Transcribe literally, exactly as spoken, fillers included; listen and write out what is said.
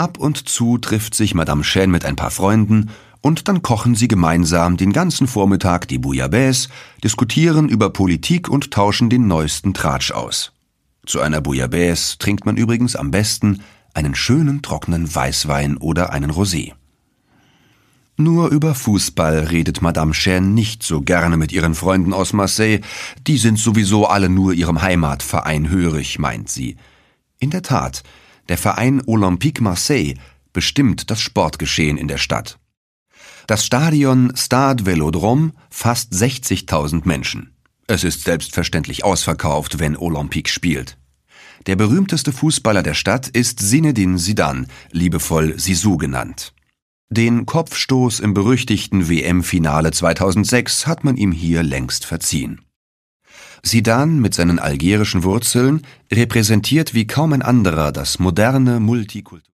Ab und zu trifft sich Madame Chen mit ein paar Freunden und dann kochen sie gemeinsam den ganzen Vormittag die Bouillabaisse, diskutieren über Politik und tauschen den neuesten Tratsch aus. Zu einer Bouillabaisse trinkt man übrigens am besten einen schönen trockenen Weißwein oder einen Rosé. Nur über Fußball redet Madame Chen nicht so gerne mit ihren Freunden aus Marseille, die sind sowieso alle nur ihrem Heimatverein hörig, meint sie. In der Tat, der Verein Olympique Marseille bestimmt das Sportgeschehen in der Stadt. Das Stadion Stade Vélodrome fasst sechzigtausend Menschen. Es ist selbstverständlich ausverkauft, wenn Olympique spielt. Der berühmteste Fußballer der Stadt ist Zinedine Zidane, liebevoll Zizou genannt. Den Kopfstoß im berüchtigten W M-Finale zweitausendsechs hat man ihm hier längst verziehen. Zidane mit seinen algerischen Wurzeln repräsentiert wie kaum ein anderer das moderne Multikultur.